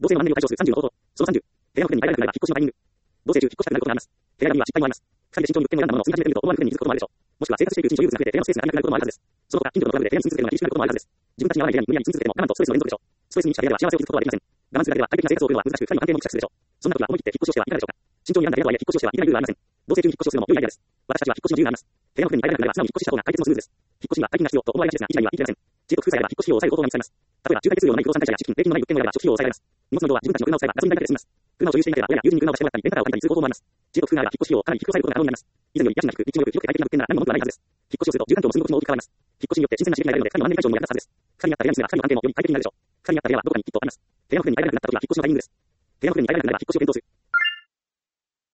同性の満年を対象する30の方法。その30。部屋の船に入らなくなれば引っ越しのタイミング。同棲中引っ越したくなることがあります。部屋選びには失敗もあります。二人で慎重に物件を選んだものを住み始めてみると思わぬ船に気づくこともあるでしょう。もしくは生活しているうちに所有物が増えて部屋のスペースが足りなくなることもあるはずです。その他、近所のトラブルで部屋に住み続けるのが厳しくなることもあるはずです。自分たちに合わない部屋に無理やり住み続けても我慢とストレスの連続でしょう。ストレスに満ちた部屋では幸せを築くことはできません。我慢するだけでは快適な生活を送るのは難しく、二人の関係もぎくしゃくするでしょう。そんな時は思い切って引っ越しをしてはいかがでしょうか。慎重に選んだ部屋とはいえ引っ越しをしてはいけないルールはありません。同棲中に引っ越しをするのも良いアイデアです。私たちは引っ越しの自由があります。部屋の船に入らなくなれば素直に引っ越しした方が解決もスムーズです。引っ越しには大金が必要と思われがちですが、一概には言い切れません。知恵と工夫さえあれば引っ越し費用を抑える方法が見つかります。例えば、仲介手数料のない不動産会社や資金、税金のない物件を選べば初期費用を抑えられます。荷物の量は自分たちの車を使えばガソリン代だけで済みます。車を所有していなければ親や友人に車を貸してもらったり、レンタカーを借りたりする方法もあります。知恵と工夫があれば引っ越し費用をかなり低く抑えることが可能になります。以前より家賃が低く、立地も良く、広くて快適な物件なら何の文句はないはずです。引っ越しをすると住環境も住み心地も大きく変わります。引っ越しによって新鮮な刺激が得られるので、二人の満年会長も役立つはずです。二人にあった部屋に住めば二人の関係もより快適になるでしょう。二人にあった部屋はどこかにきっとあります。部屋の船に入らなくなった時は引っ越しのタイミングです。部屋の船に入らなくなれば引っ越しを検討する。